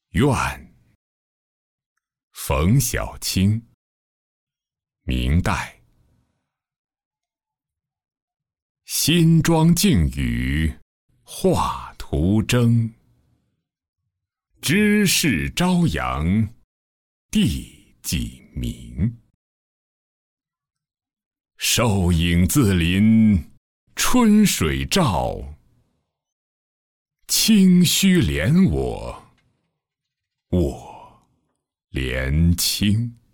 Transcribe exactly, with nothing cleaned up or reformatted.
怨，冯小卿，明代。新妆净语画图征，知是朝阳地几明。瘦影自临春水照，清虚怜我，我怜清。